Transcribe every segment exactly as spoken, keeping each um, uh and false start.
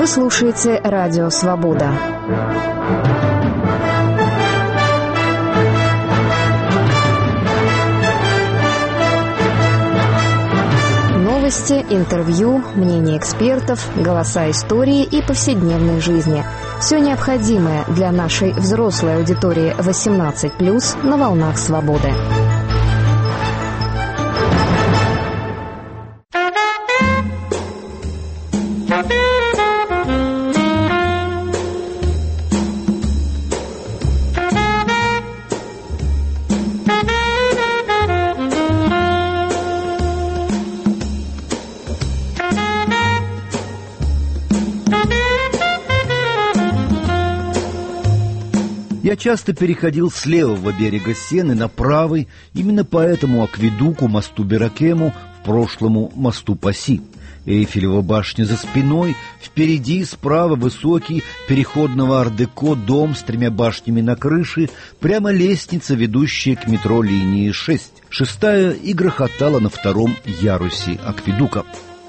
Вы слушаете Радио Свобода. Новости, интервью, мнения экспертов, голоса истории и повседневной жизни. Все необходимое для нашей взрослой аудитории восемнадцать плюс на волнах свободы. Я часто переходил с левого берега Сены на правый, именно по этому акведуку, мосту Беракему, в прошлому мосту Пасси. Эйфелева башня за спиной, впереди справа высокий переходного ар-деко дом с тремя башнями на крыше, прямо лестница, ведущая к метро линии шесть. Шестая и грохотала на втором ярусе акведука.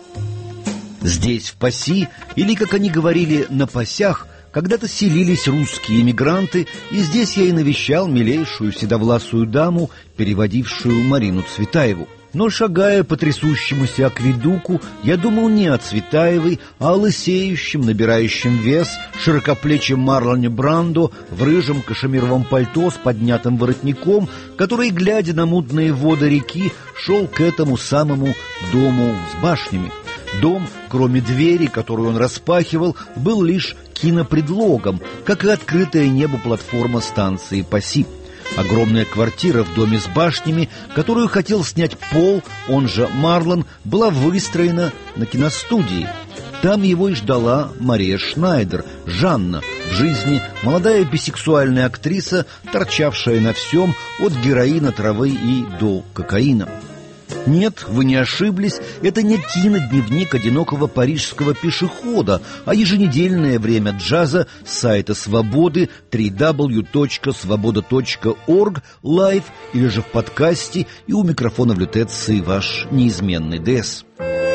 Здесь, в Пасси, или, как они говорили, на Пасях, когда-то селились русские эмигранты, и здесь я и навещал милейшую седовласую даму, переводившую Марину Цветаеву. Но, шагая по трясущемуся акведуку, я думал не о Цветаевой, а о лысеющем, набирающем вес, широкоплечем Марлоне Брандо в рыжем кашемировом пальто с поднятым воротником, который, глядя на мутные воды реки, шел к этому самому дому с башнями. Дом, кроме двери, которую он распахивал, был лишь кинопредлогом, как и открытое небо платформа станции Пасси. Огромная квартира в доме с башнями, которую хотел снять Пол, он же Марлон, была выстроена на киностудии. Там его и ждала Мария Шнайдер, Жанна, в жизни молодая бисексуальная актриса, торчавшая на всем, от героина, травы и до кокаина. Нет, вы не ошиблись, это не кинодневник одинокого парижского пешехода, а еженедельное время джаза с сайта Свободы дабл ю дабл ю дабл ю точка свобода точка орг, лайв или же в подкасте, и у микрофона в лютеции ваш неизменный ДС.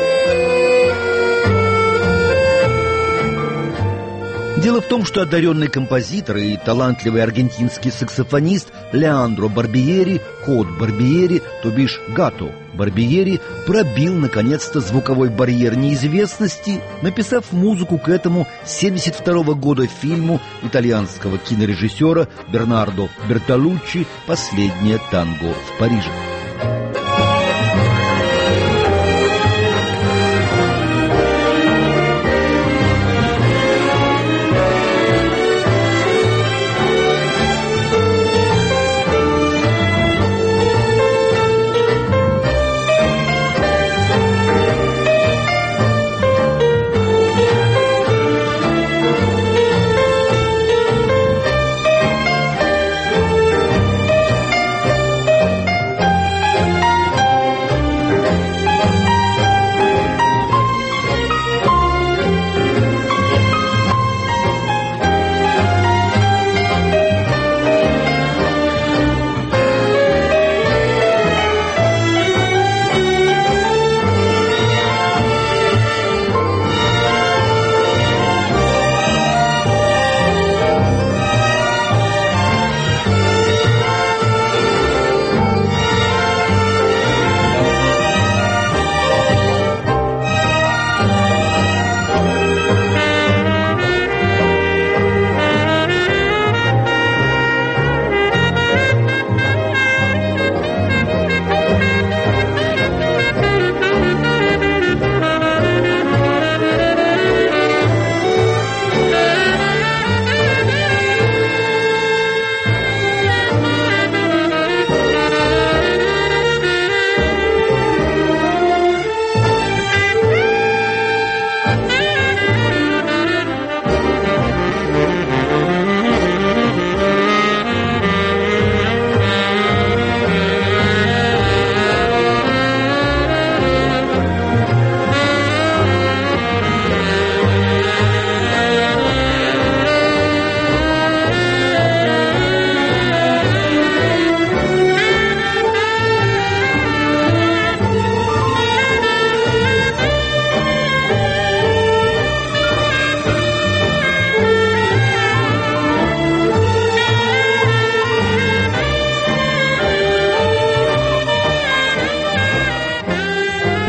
Дело в том, что одаренный композитор и талантливый аргентинский саксофонист Леандро Барбиери, Кот Барбиери, то бишь Гато Барбиери, пробил наконец-то звуковой барьер неизвестности, написав музыку к этому семьдесят второго года фильму итальянского кинорежиссера Бернардо Бертолуччи «Последнее танго в Париже».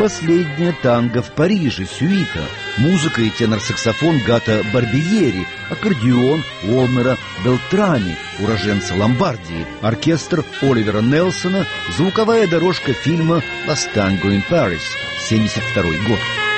«Последняя танго в Париже» сюита, музыка и тенор-саксофон Гато Барбиери, аккордеон Уолмера Белтрами, уроженца Ломбардии, оркестр Оливера Нельсона, звуковая дорожка фильма «Last Tango in Paris», семьдесят второй год.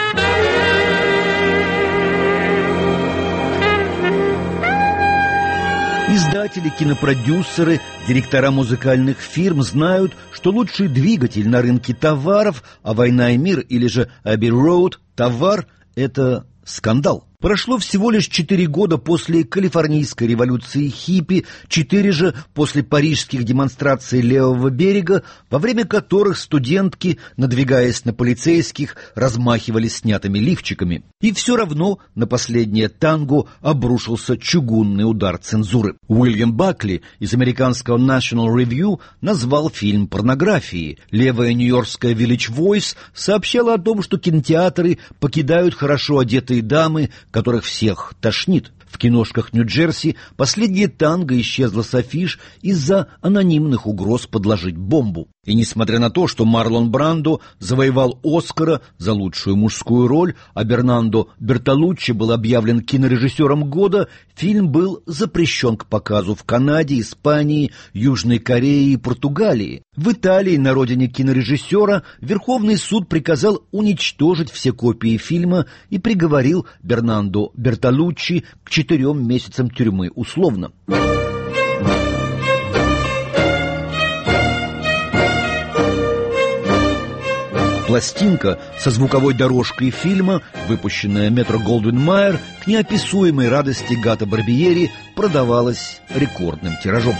Издатели, кинопродюсеры, директора музыкальных фирм знают, что лучший двигатель на рынке товаров, а «Война и мир» или же «Abbey Road» — товар — это скандал. Прошло всего лишь четыре года после калифорнийской революции хиппи, четыре же после парижских демонстраций левого берега, во время которых студентки, надвигаясь на полицейских, размахивали снятыми лифчиками. И все равно на последнее танго обрушился чугунный удар цензуры. Уильям Бакли из американского National Review назвал фильм порнографией. Левая нью-йоркская Village Voice сообщала о том, что кинотеатры покидают хорошо одетые дамы, которых всех тошнит. В киношках Нью-Джерси последнее танго исчезло с афиш из-за анонимных угроз подложить бомбу. И несмотря на то, что Марлон Брандо завоевал Оскара за лучшую мужскую роль, а Бернандо Бертолуччи был объявлен кинорежиссером года, фильм был запрещен к показу в Канаде, Испании, Южной Корее и Португалии. В Италии, на родине кинорежиссера, Верховный суд приказал уничтожить все копии фильма и приговорил Бернандо Бертолуччи к четырем месяцам тюрьмы условно. Пластинка со звуковой дорожкой фильма, выпущенная Метро-Голдвин-Майер, к неописуемой радости Гато Барбиери продавалась рекордным тиражом.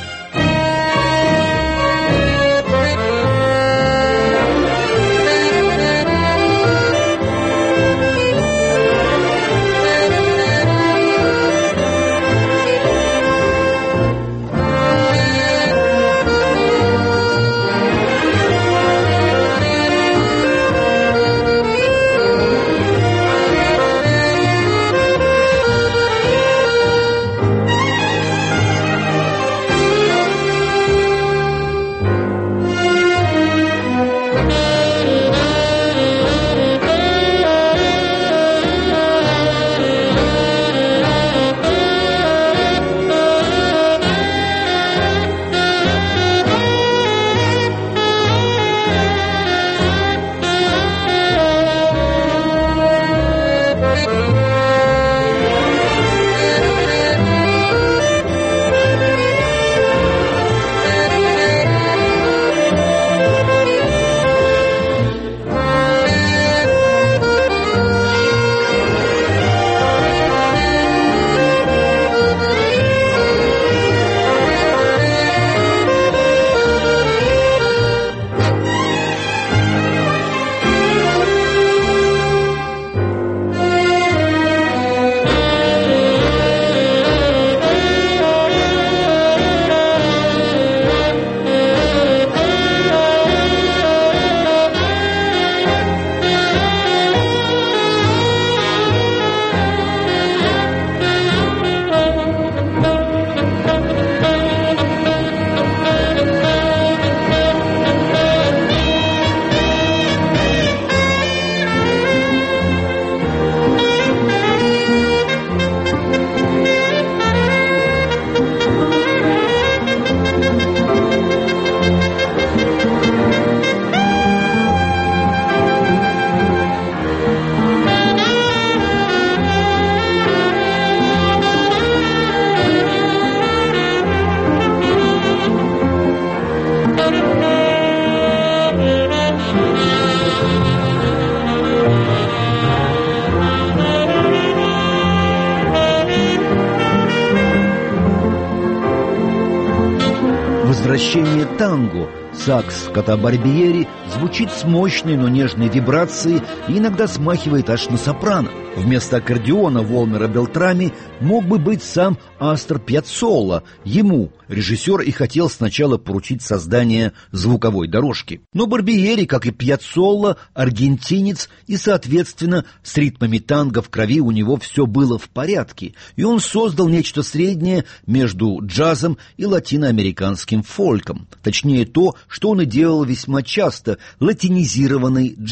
Возвращение танго. Сакс Гато Барбиери звучит с мощной, но нежной вибрацией и иногда смахивает аж на сопрано. Вместо аккордеона Уолмера Белтрами мог бы быть сам Астор Пьяццолла. Ему режиссер и хотел сначала поручить создание звуковой дорожки. Но Барбиери, как и Пьяццолла, аргентинец, и, соответственно, с ритмами танго в крови у него все было в порядке, и он создал нечто среднее между джазом и латиноамериканским фолком. Точнее, то, что он и делал весьма часто — латинизированный джаз.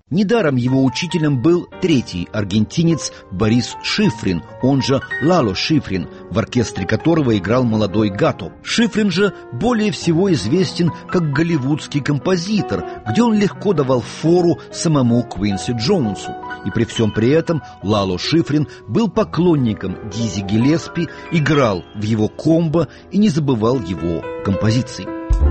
Недаром его учителем был третий аргентинец Борис Шифрин, он же Лало Шифрин, в оркестре которого играл молодой Гато. Шифрин же более всего известен как голливудский композитор, где он легко давал фору самому Квинси Джонсу. И при всем при этом Лало Шифрин был поклонником Дизи Гиллеспи, играл в его комбо и не забывал его композиций.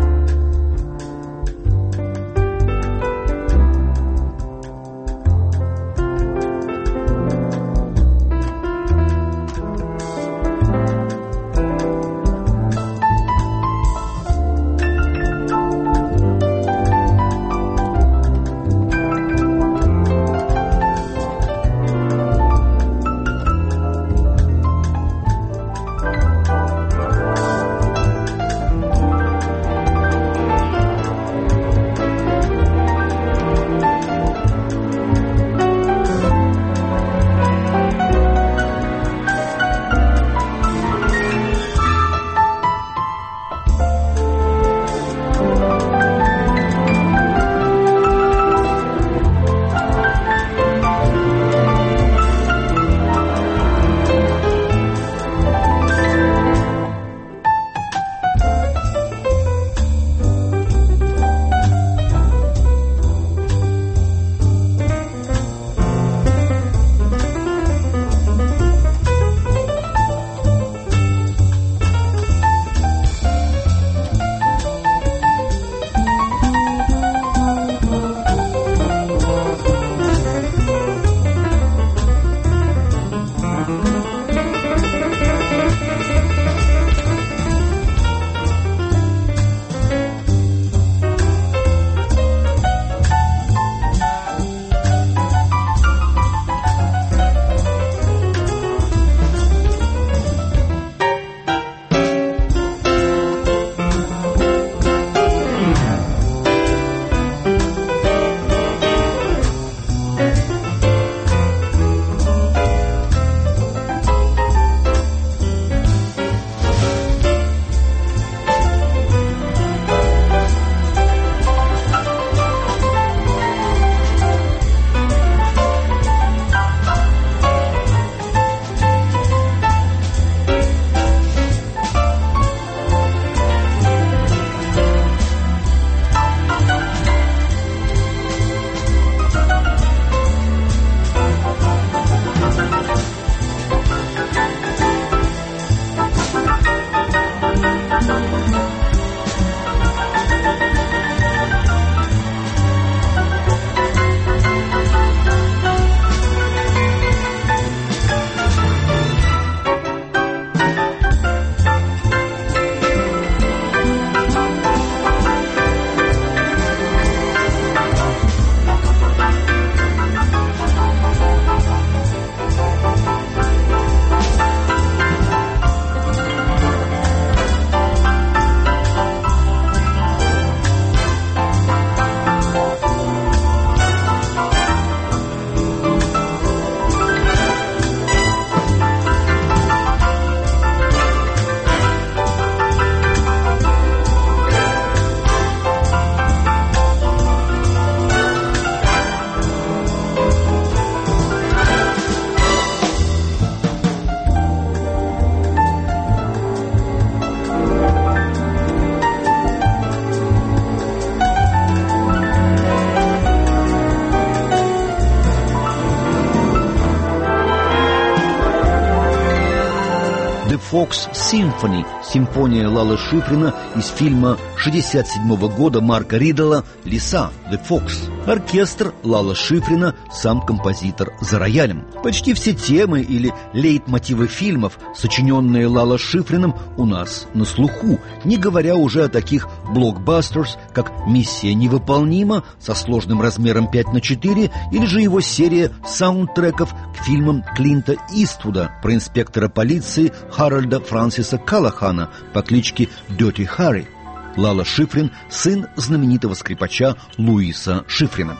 Fox Symphony, симфония Лало Шифрина из фильма шестьдесят седьмого года Марка Риддела «Лиса», «The Fox». Оркестр Лало Шифрина, сам композитор за роялем. Почти все темы или лейтмотивы фильмов, сочиненные Лало Шифриным, у нас на слуху, не говоря уже о таких блокбастерс, как «Миссия невыполнима» со сложным размером пять на четыре или же его серия саундтреков к фильмам Клинта Иствуда про инспектора полиции Харальда Франсиса Каллахана по кличке Dirty Harry. Лало Шифрин – сын знаменитого скрипача Луиса Шифрина.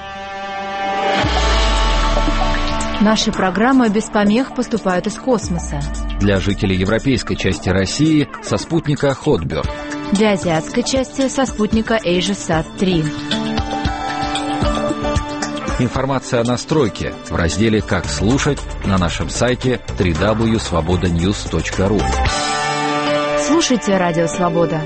Наши программы без помех поступают из космоса. Для жителей европейской части России со спутника Хотберг. Для азиатской части со спутника Эйжесат три. Информация о настройке в разделе «Как слушать» на нашем сайте дабл ю дабл ю дабл ю точка свобода ньюс точка ру. Слушайте Радио Свобода.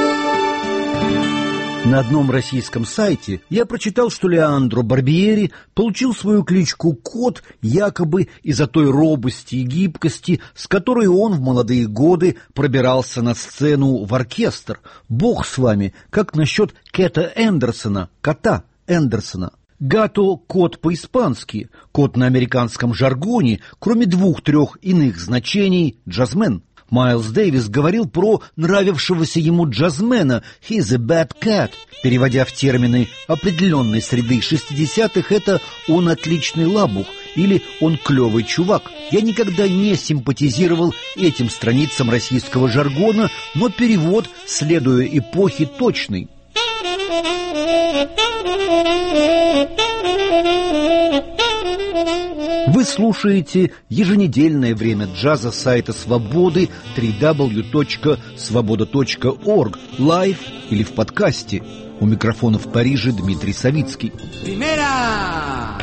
На одном российском сайте я прочитал, что Леандро Барбиери получил свою кличку «Кот» якобы из-за той робости и гибкости, с которой он в молодые годы пробирался на сцену в оркестр. Бог с вами, как насчет Кэта Эндерсона, кота Эндерсона? Гато – кот по-испански, кот на американском жаргоне, кроме двух-трех иных значений – джазмен. Майлз Дэвис говорил про нравившегося ему джазмена «He's a bad cat». Переводя в термины определенной среды шестидесятых, это «он отличный лабух» или «он клевый чувак». Я никогда не симпатизировал этим страницам российского жаргона, но перевод, следуя эпохе, точный. Вы слушаете еженедельное время джаза сайта Свободы дабл ю дабл ю дабл ю точка свобода точка орг, лайв или в подкасте. У микрофона в Париже Дмитрий Савицкий. Примера!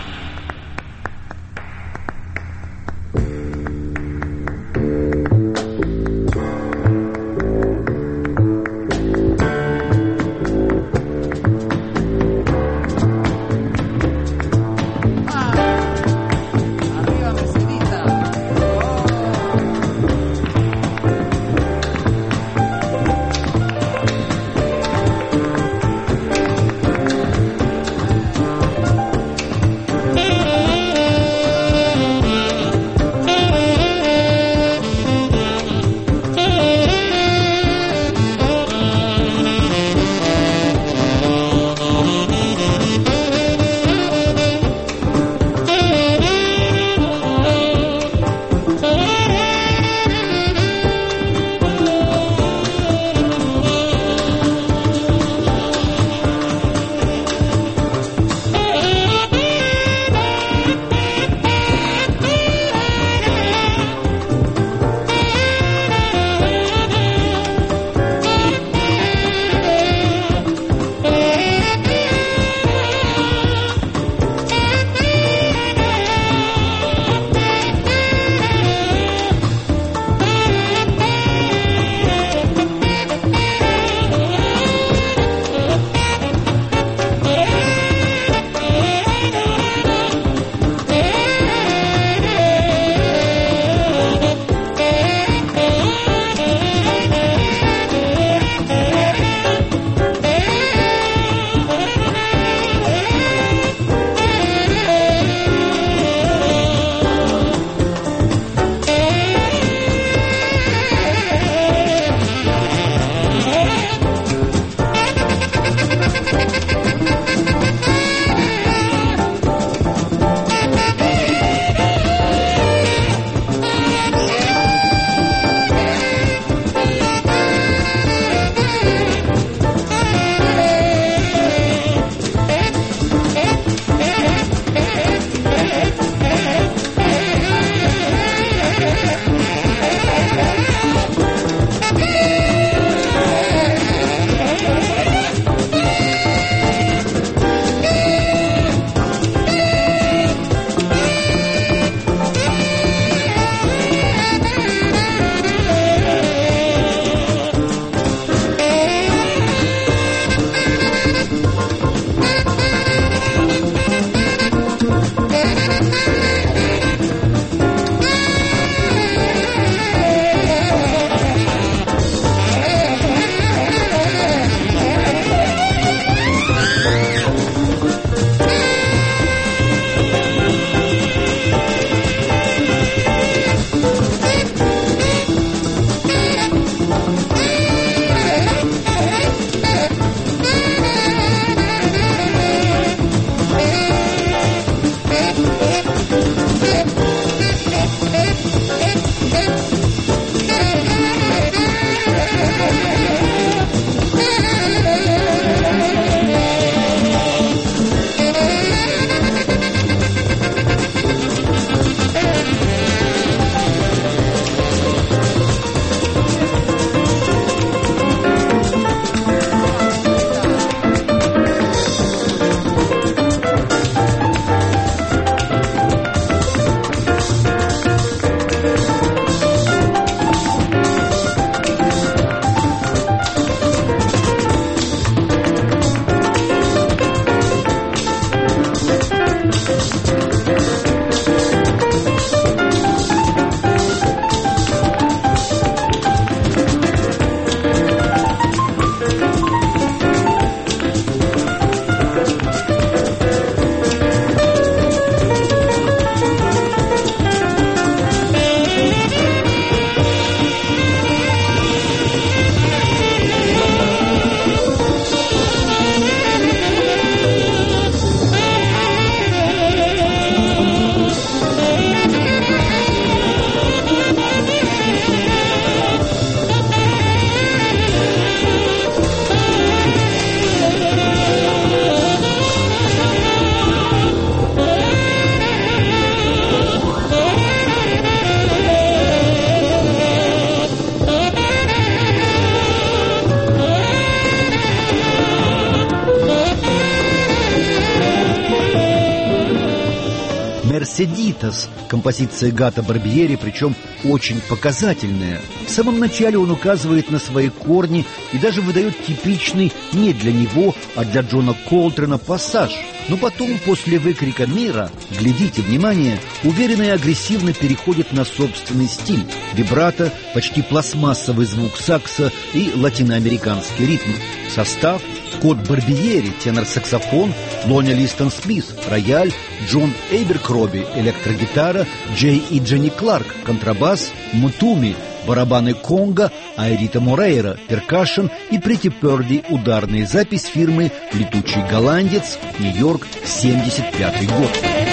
«Мерседитас», композиция Гато Барбиери, причем очень показательная. В самом начале он указывает на свои корни и даже выдает типичный не для него, а для Джона Колтрена пассаж. Но потом, после выкрика мира, глядите, внимание, уверенно и агрессивно переходит на собственный стиль. Вибрато, почти пластмассовый звук сакса и латиноамериканский ритм. Состав: Скотт Барбиери, тенор-саксофон, Лоня Листон Смит, рояль, Джон Эйберкроби, электрогитара, Джей и Дженни Кларк, контрабас, Мутуми, барабаны конго, Айрита Морейра, перкашн и Прити Перди, ударная запись фирмы «Летучий голландец», Нью-Йорк, семьдесят пятый год.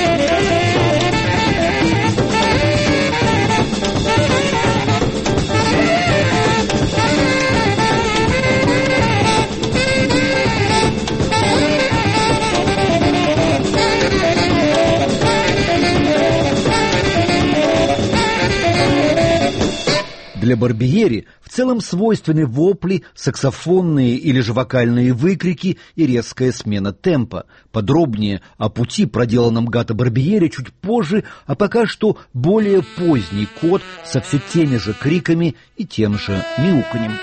Для Барбиери в целом свойственны вопли, саксофонные или же вокальные выкрики и резкая смена темпа. Подробнее о пути, проделанном Гато Барбиери, чуть позже, а пока что более поздний код со все теми же криками и тем же мяуканьем.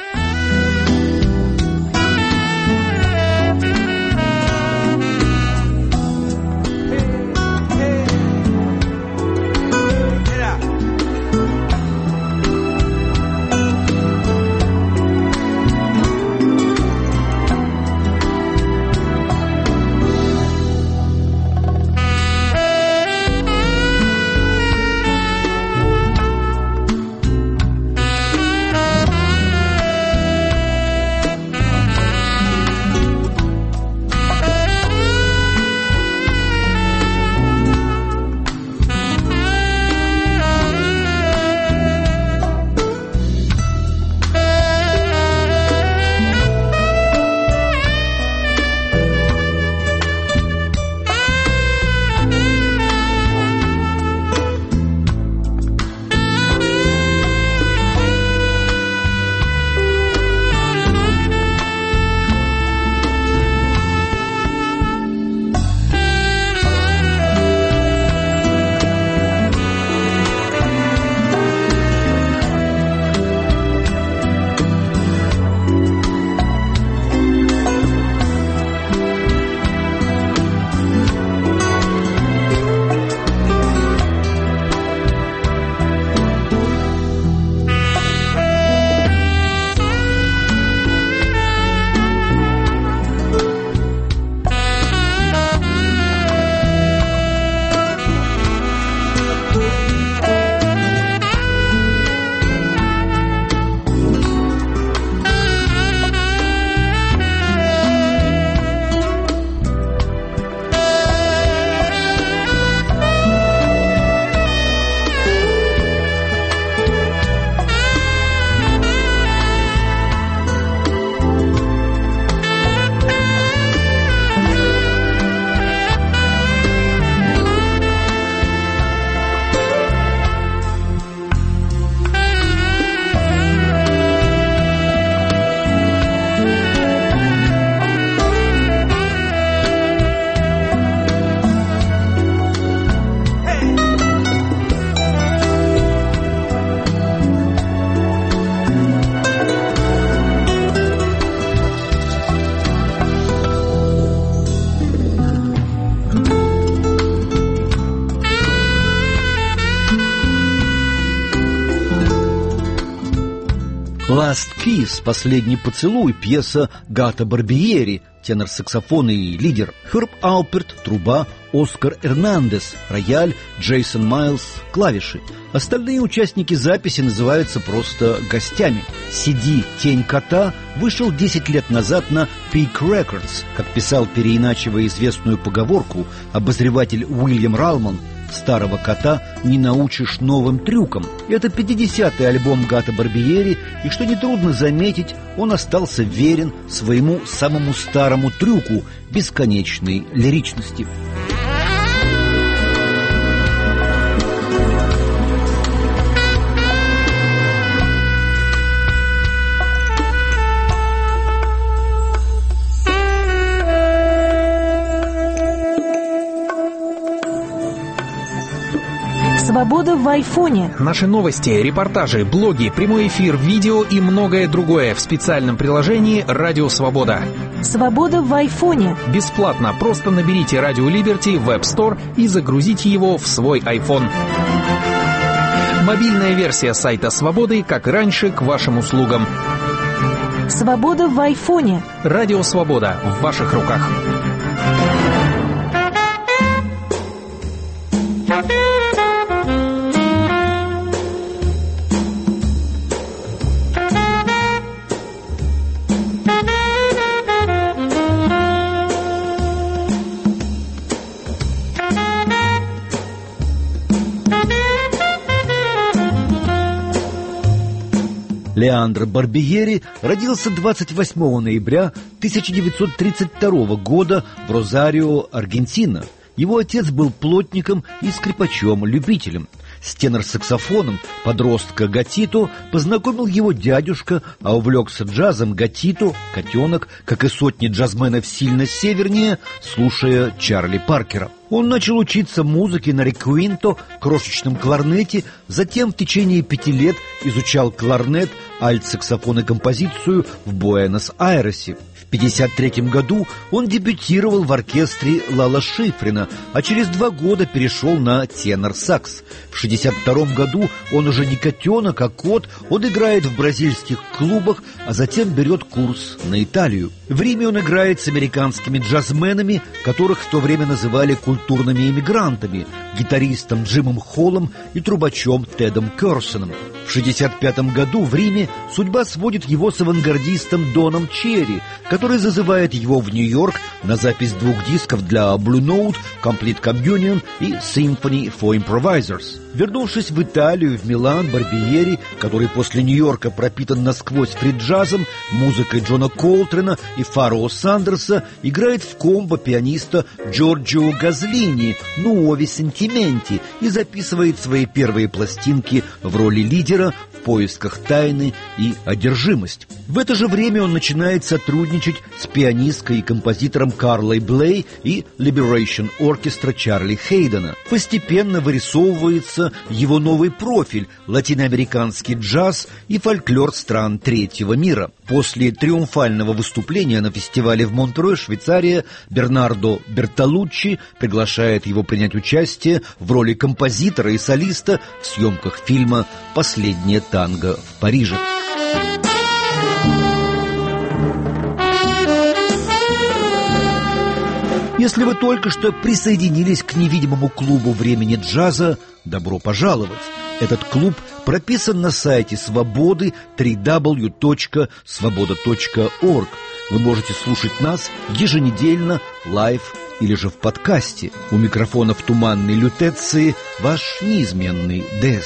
«Last Kiss», «Последний поцелуй», пьеса Гато Барбиери, тенор-саксофон и лидер, Херб Алперт, труба, Оскар Эрнандес, рояль, Джейсон Майлз, клавиши. Остальные участники записи называются просто гостями. си ди «Тень кота» вышел десять лет назад на Peak Records. Как писал, переиначивая известную поговорку, обозреватель Уильям Ралман: «Старого кота не научишь новым трюкам». Это пятидесятый альбом Гато Барбиери, и, что нетрудно заметить, он остался верен своему самому старому трюку — бесконечной лиричности. Свобода в айфоне. Наши новости, репортажи, блоги, прямой эфир, видео и многое другое в специальном приложении «Радио Свобода». Свобода в айфоне. Бесплатно, просто наберите «Радио Либерти» в App Store и загрузите его в свой iPhone. Мобильная версия сайта «Свободы», как и раньше, к вашим услугам. Свобода в айфоне. «Радио Свобода» в ваших руках. Леандро Барбиери родился двадцать восьмого ноября тысяча девятьсот тридцать второго года в Розарио, Аргентина. Его отец был плотником и скрипачом-любителем. С тенор-саксофоном подростка Гатито познакомил его дядюшка, а увлекся джазом Гатито, котенок, как и сотни джазменов сильно севернее, слушая Чарли Паркера. Он начал учиться музыке на реквинто, крошечном кларнете, затем в течение пяти лет изучал кларнет, альт-саксофон и композицию в Буэнос-Айресе. В пятьдесят третьем году он дебютировал в оркестре Лала Шифрина, а через два года перешел на тенор-сакс. В шестьдесят втором году он уже не котенок, а кот, он играет в бразильских клубах, а затем берет курс на Италию. В Риме он играет с американскими джазменами, которых в то время называли культурными эмигрантами, гитаристом Джимом Холлом и трубачом Тедом Керсоном. В шестьдесят пятом году в Риме судьба сводит его с авангардистом Доном Черри, который зазывает его в Нью-Йорк на запись двух дисков для Blue Note, Complete Communion и Symphony for Improvisers. Вернувшись в Италию, в Милан, Барбиери, который после Нью-Йорка пропитан насквозь фри-джазом, музыкой Джона Колтрена и Фаро Сандерса, играет в комбо пианиста Джорджио Газлини «Nuovi Sentimenti» и записывает свои первые пластинки в роли лидера в поисках тайны и одержимость. В это же время он начинает сотрудничать с пианисткой и композитором Карлой Блей и Liberation Orchestra Чарли Хейдена. Постепенно вырисовывается его новый профиль – латиноамериканский джаз и фольклор стран третьего мира. После триумфального выступления на фестивале в Монтерой, Швейцария, Бернардо Бертолуччи приглашает его принять участие в роли композитора и солиста в съемках фильма «Последнее танго в Париже». Если вы только что присоединились к невидимому клубу времени джаза, добро пожаловать! Этот клуб прописан на сайте Свободы дабл ю дабл ю дабл ю точка свобода точка орг. Вы можете слушать нас еженедельно, лайв или же в подкасте. У микрофона в туманной лютеции ваш неизменный Дэс.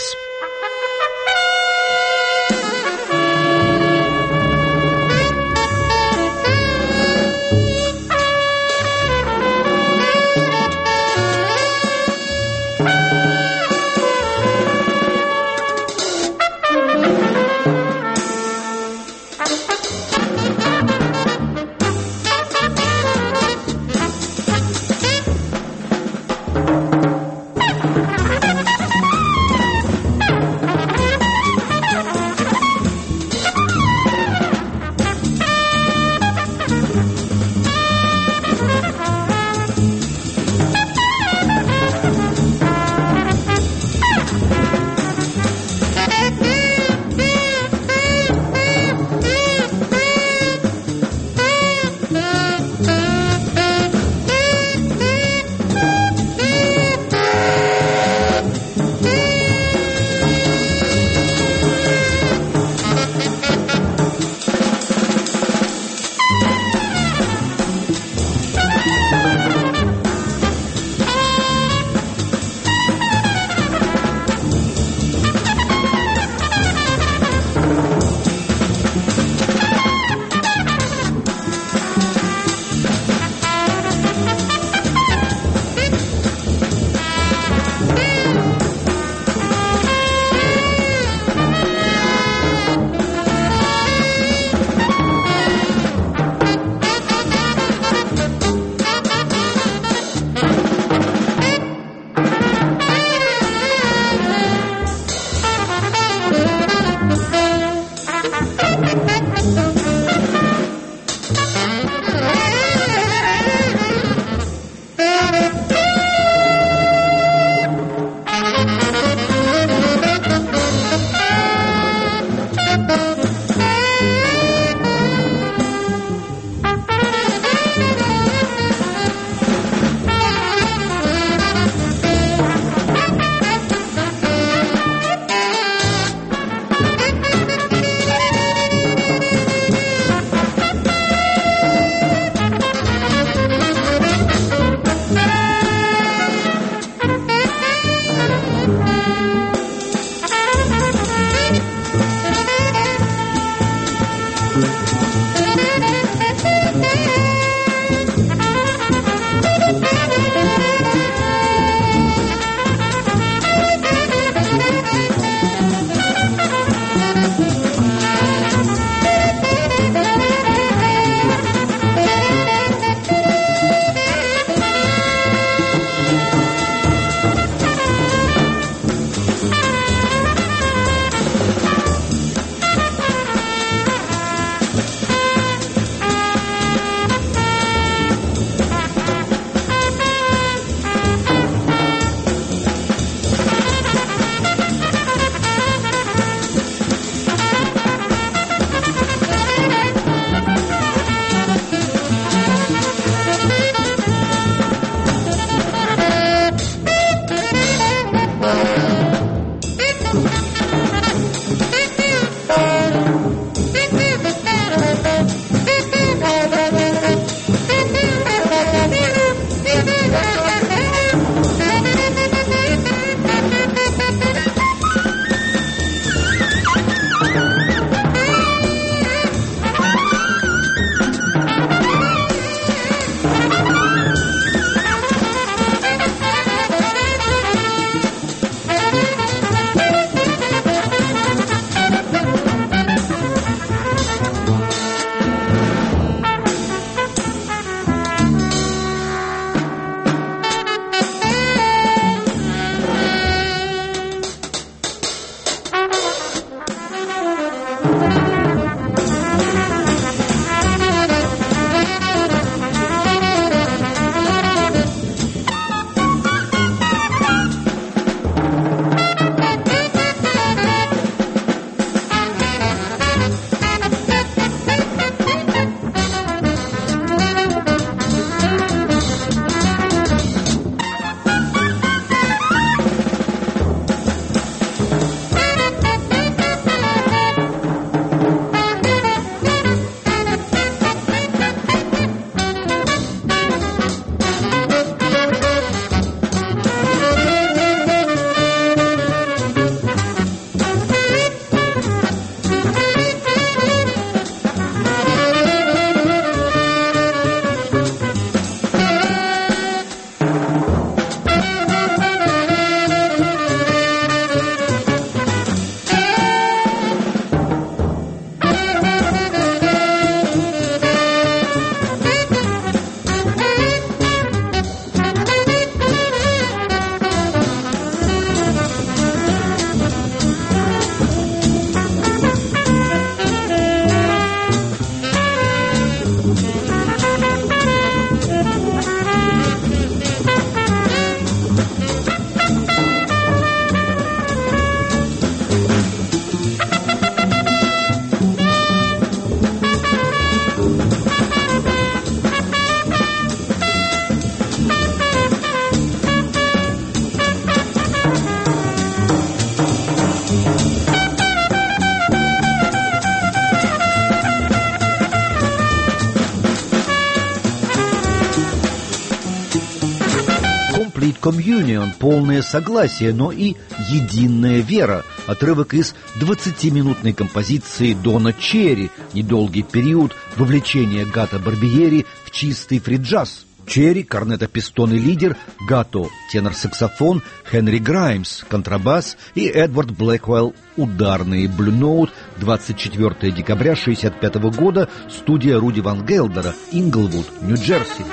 Communion, полное согласие, но и единая вера, отрывок из двадцатиминутной композиции Дона Черри, недолгий период вовлечения Гато Барбиери в чистый фри-джаз. Черри, корнета, пистон и лидер, Гато, тенор-саксофон, Хенри Граймс, контрабас и Эдвард Блэквелл, ударные. Blue Note, двадцать четвёртого декабря шестьдесят пятого года, студия Руди Ван Гелдера, Инглвуд, Нью-Джерси.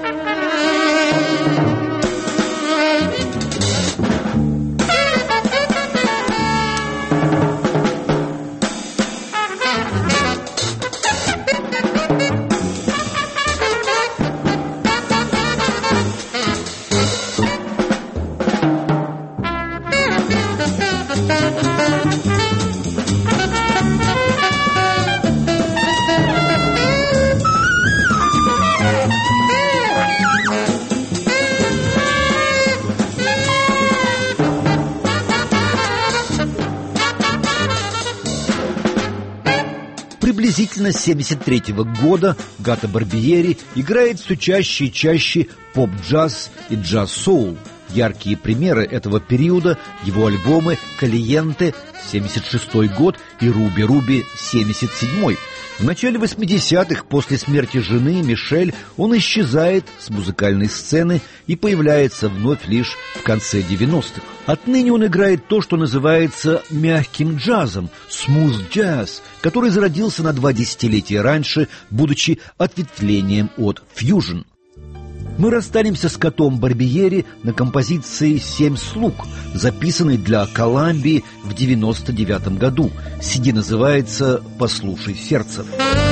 Приблизительно с семьдесят третьего года Гато Барбиери играет все чаще и чаще поп-джаз и джаз-соул. Яркие примеры этого периода – его альбомы «Калиенте» семьдесят шестой год и «Руби-Руби» семьдесят седьмой. В начале восьмидесятых, после смерти жены Мишель, он исчезает с музыкальной сцены и появляется вновь лишь в конце девяностых. Отныне он играет то, что называется мягким джазом, smooth jazz, который зародился на два десятилетия раньше, будучи ответвлением от фьюжн. Мы расстанемся с Готом Барбиери на композиции «Семь слуг», записанной для Коламбии в девяносто девятом году. си ди называется «Послушай сердце».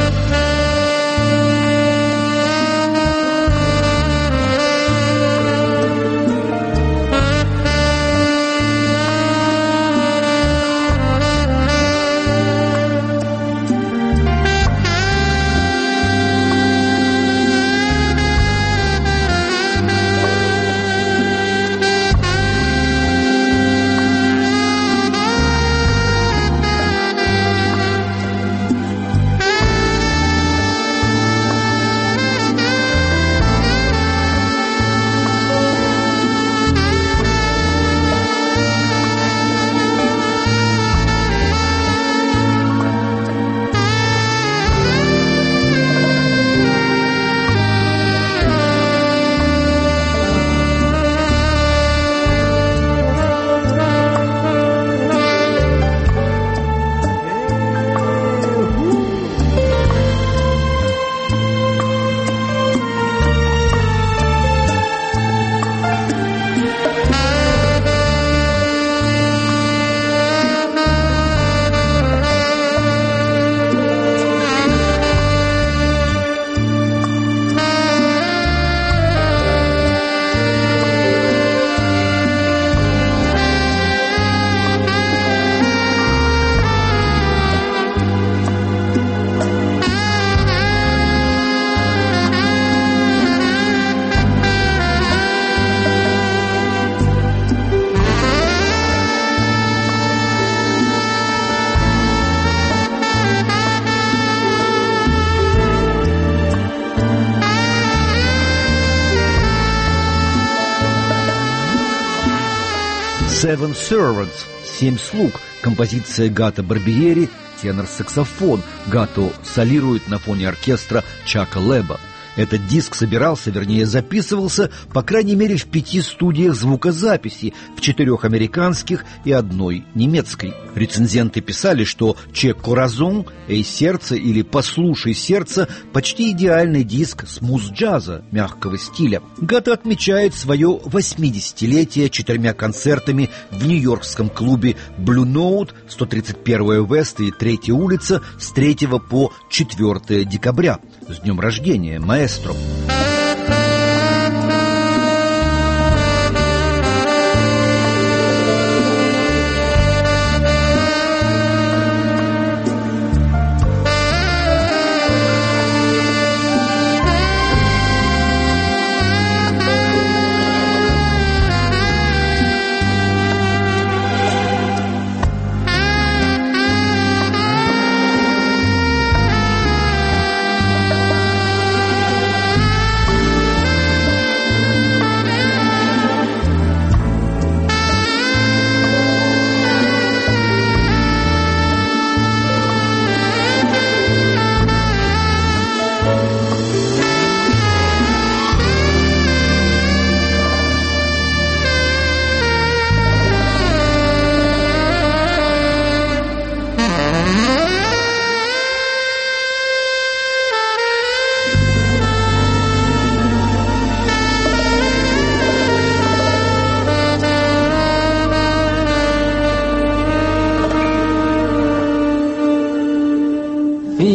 «Seven Servants» — «Семь слуг», композиция Гато Барбиери, тенор-саксофон. Гато солирует на фоне оркестра Чака Леба. Этот диск собирался, вернее записывался, по крайней мере, в пяти студиях звукозаписи, в четырех американских и одной немецкой. Рецензенты писали, что «Че Коразон», «Эй, сердце» или «Послушай сердце» — почти идеальный диск смуз-джаза, мягкого стиля. Гато отмечает свое восьмидесятилетие четырьмя концертами в нью-йоркском клубе Blue Note, сто тридцать первая Вест и третья улица, с третьего по четвёртое декабря. С днем рождения, маэстро!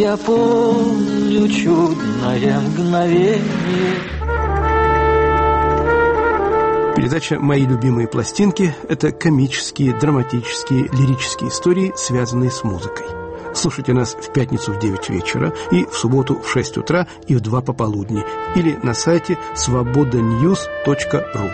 я помню чудное мгновение. Передача «Мои любимые пластинки» – это комические, драматические, лирические истории, связанные с музыкой. Слушайте нас в пятницу в девять вечера и в субботу в шесть утра и в два пополудни или на сайте свобода ньюс точка ру.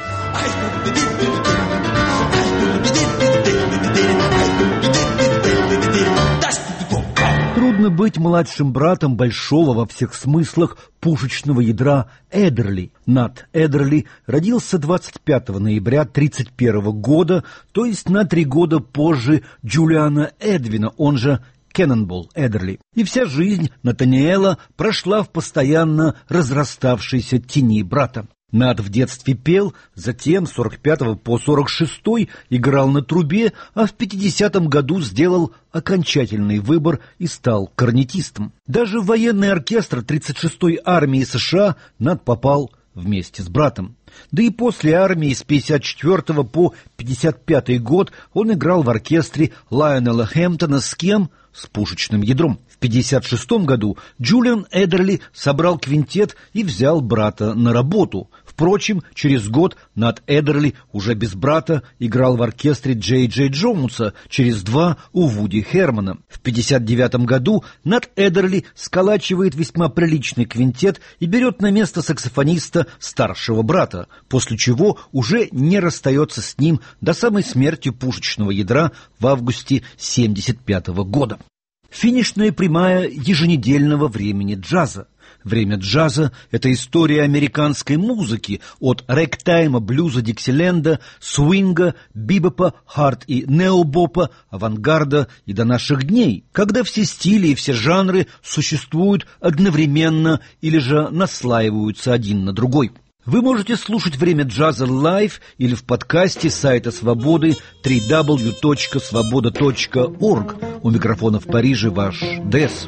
Трудно быть младшим братом большого во всех смыслах пушечного ядра Эддерли. Нат Эддерли родился двадцать пятого ноября тридцать первого года, то есть на три года позже Джулиана Эдвина, он же Кеннонболл Эддерли. И вся жизнь Натаниэла прошла в постоянно разраставшейся тени брата. Нат в детстве пел, затем с сорок пятого по сорок шестой играл на трубе, а в пятидесятом году сделал окончательный выбор и стал корнетистом. Даже в военный оркестр тридцать шестой армии США Нат попал вместе с братом. Да и после армии с пятьдесят четвёртого по пятьдесят пятый год он играл в оркестре Лайонела Хэмптона с кем? С пушечным ядром. В пятьдесят шестом году Джулиан Эддерли собрал квинтет и взял брата на работу. Впрочем, через год Нат Эддерли уже без брата играл в оркестре Джей Джей Джонса, через два у Вуди Хермана. В пятьдесят девятом году Нат Эддерли сколачивает весьма приличный квинтет и берет на место саксофониста старшего брата, после чего уже не расстается с ним до самой смерти пушечного ядра в августе семьдесят пятого года. Финишная прямая еженедельного времени джаза. Время джаза – это история американской музыки от рэгтайма, блюза, диксиленда, свинга, бибопа, хард и необопа, авангарда и до наших дней, когда все стили и все жанры существуют одновременно или же наслаиваются один на другой. Вы можете слушать «Время джаза» лайв или в подкасте сайта Свободы дабл ю дабл ю дабл ю точка свобода точка орг. У микрофона в Париже ваш Дэс.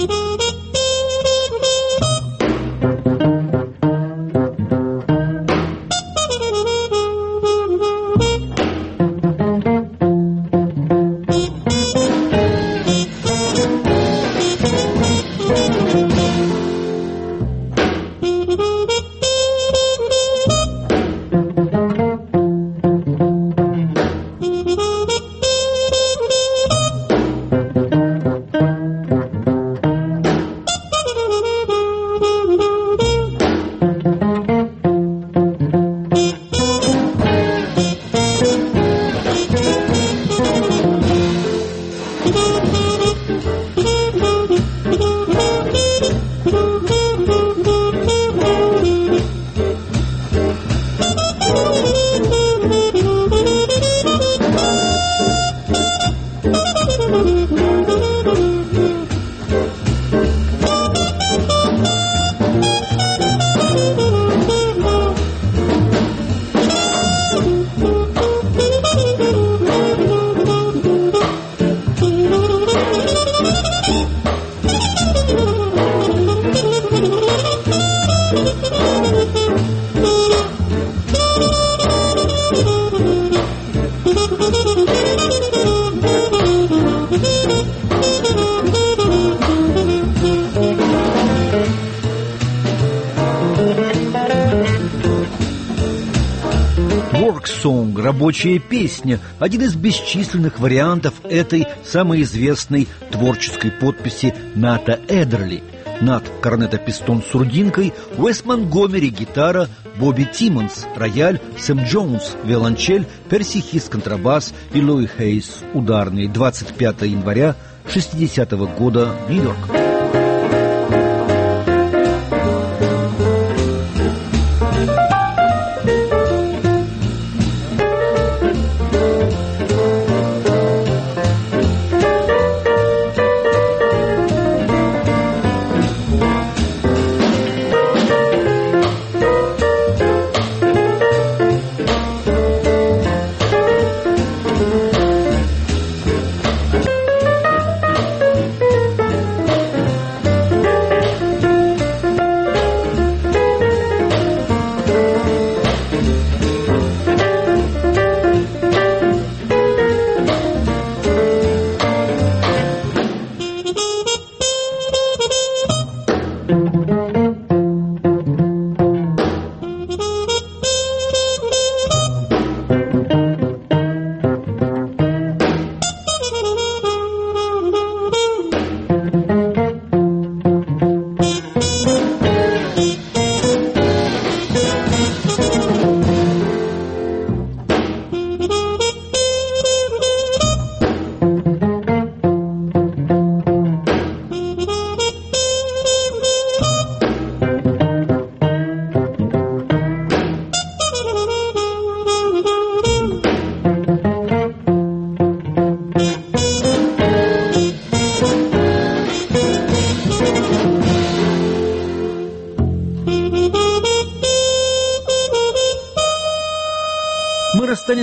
Work-song, рабочая песня, один из бесчисленных вариантов этой самой известной творческой подписи Ната Эддерли. Нат – корнето-пистон с сурдинкой, Уэс Монгомери – гитара, Бобби Тиммонс – рояль, Сэм Джонс – виолончель, Перси Хис – контрабас и Луи Хейс – ударный. двадцать пятого января шестидесятого года, Нью-Йорк.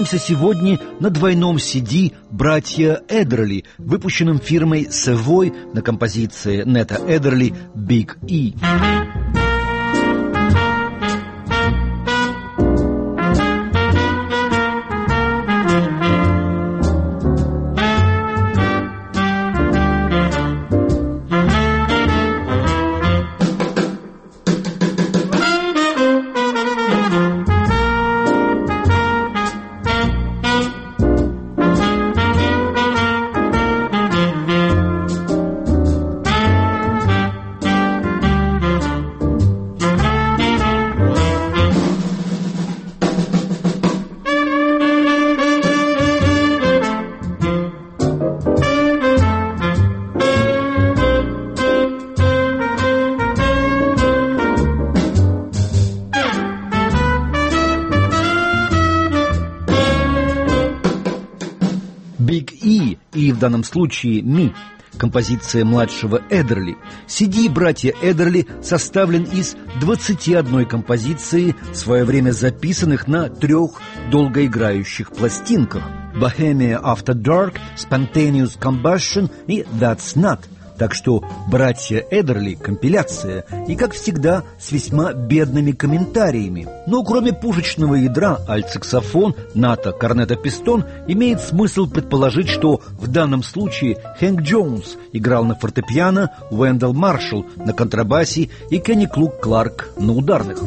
остановимся сегодня на двойном си ди «Братья Эдерли», выпущенном фирмой Savoy на композиции Нета Эдерли «Big E». Big E, и в данном случае Ми, композиция младшего Эдерли. си ди «Братья Эдерли» составлен из двадцати одной композиции, в свое время записанных на трех долгоиграющих пластинках: «Bohemia After Dark», «Spontaneous Combustion» и «That's Not». Так что «Братья Эдерли» — компиляция, и, как всегда, с весьма бедными комментариями. Но кроме пушечного ядра, альтсаксофон, ната, корнета, пистон, имеет смысл предположить, что в данном случае Хэнк Джонс играл на фортепиано, Уэндell Маршалл на контрабасе и Кенни Клук Кларк на ударных.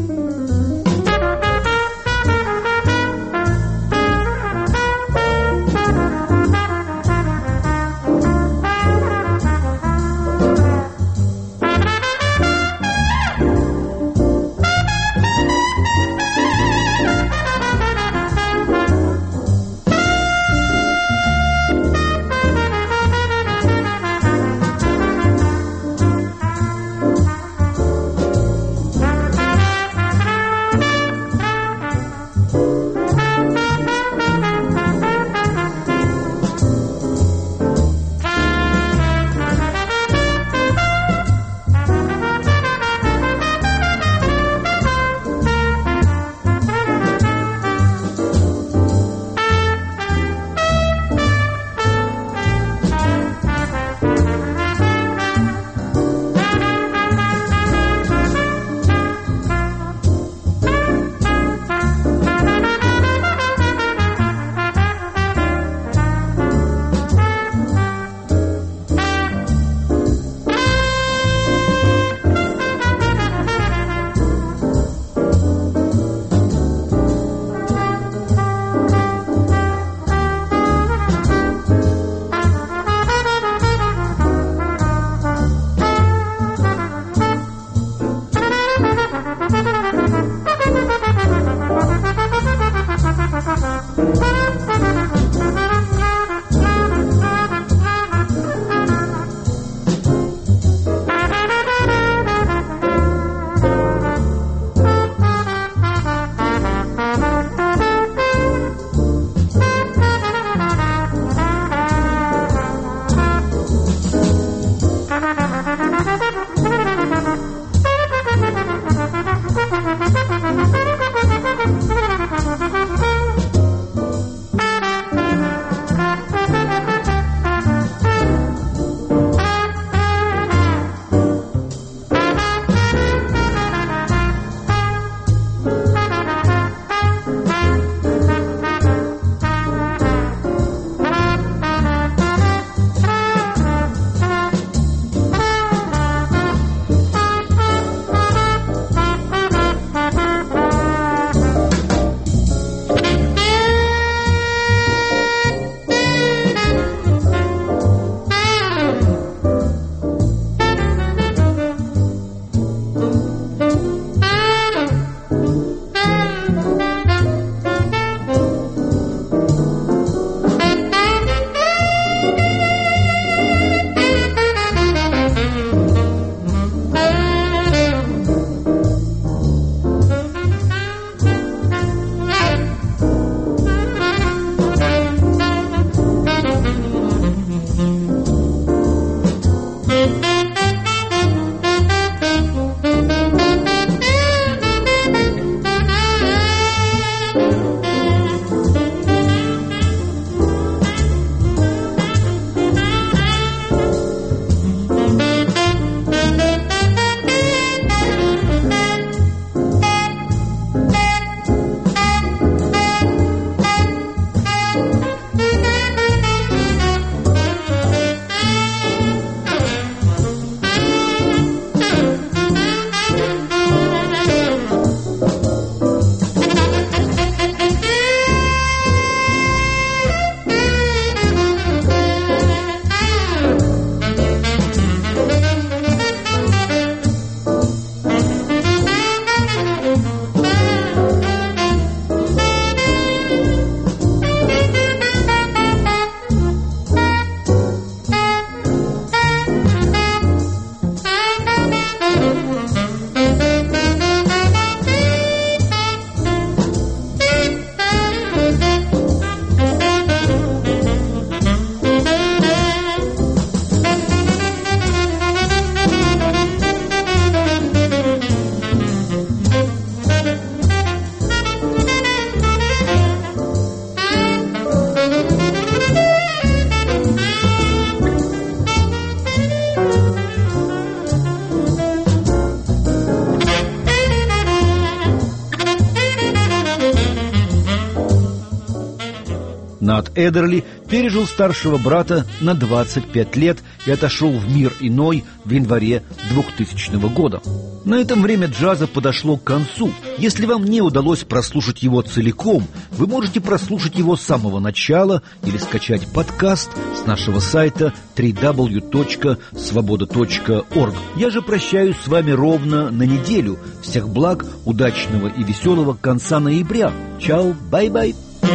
Нат Эдерли пережил старшего брата на двадцать пять лет и отошел в мир иной в январе двухтысячного года. На этом время джаза подошло к концу. Если вам не удалось прослушать его целиком, вы можете прослушать его с самого начала или скачать подкаст с нашего сайта дабл ю дабл ю дабл ю точка свобода точка орг. Я же прощаюсь с вами ровно на неделю. Всех благ, удачного и веселого конца ноября. Чао, бай-бай.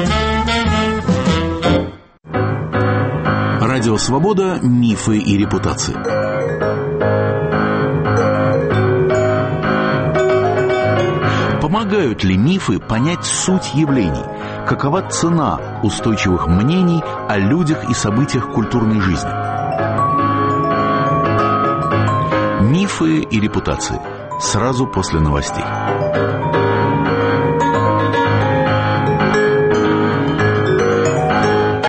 Радио «Свобода. Мифы и репутации». Помогают ли мифы понять суть явлений? Какова цена устойчивых мнений о людях и событиях культурной жизни? Мифы и репутации. Сразу после новостей.